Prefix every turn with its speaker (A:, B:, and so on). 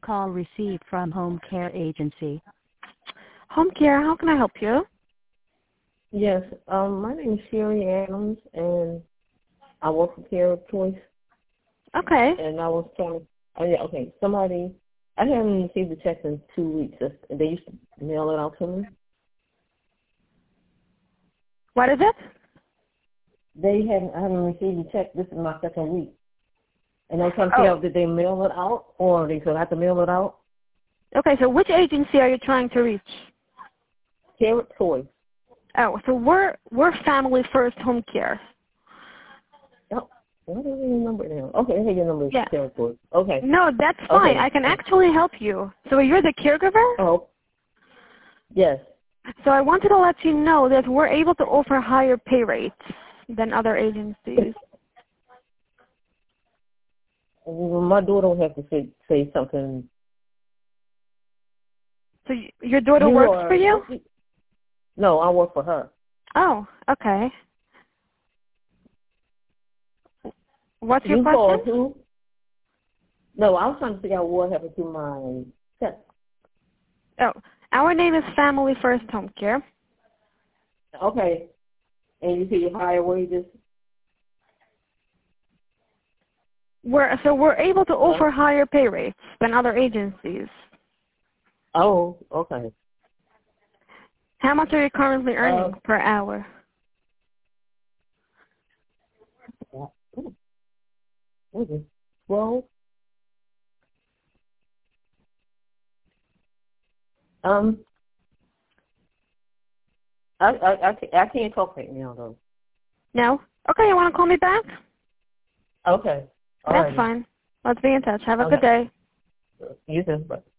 A: call received from Home Care Agency.
B: Home Care, how can I help you?
C: Yes, my name is Sherry Adams, and I work for Care of Choice.
B: Okay.
C: And I was trying to, I haven't received the check in 2 weeks. They used to mail it out to me.
B: What is it?
C: I haven't received the check. This is my second week. And I'm trying to figure out, did they mail it out, or they still have to mail it out?
B: Okay, so which agency are you trying to reach?
C: Care of Choice.
B: Oh, so we're Family First Home Care.
C: Oh, what is your number now? Okay, I have your number.
B: Yeah.
C: Care of Choice. Okay.
B: No, that's fine.
C: Okay.
B: I can actually help you. So you're the caregiver?
C: Oh, yes.
B: So I wanted to let you know that we're able to offer higher pay rates than other agencies.
C: Well, my daughter will have to say something.
B: So your daughter works for you?
C: No, I work for her.
B: Oh, okay. What's your
C: You
B: question?
C: called who? No, I was trying to figure out what happened to my check.
B: Oh, our name is Family First Home Care.
C: Okay. And you see higher wages?
B: We're able to offer higher pay rates than other agencies.
C: Oh, okay.
B: How much are you currently earning per hour?
C: What is it? 12? I can't talk right now though.
B: No? Okay, you want to call me back?
C: Okay.
B: That's fine. Let's be in touch. Have a good day.
C: You too. Bye.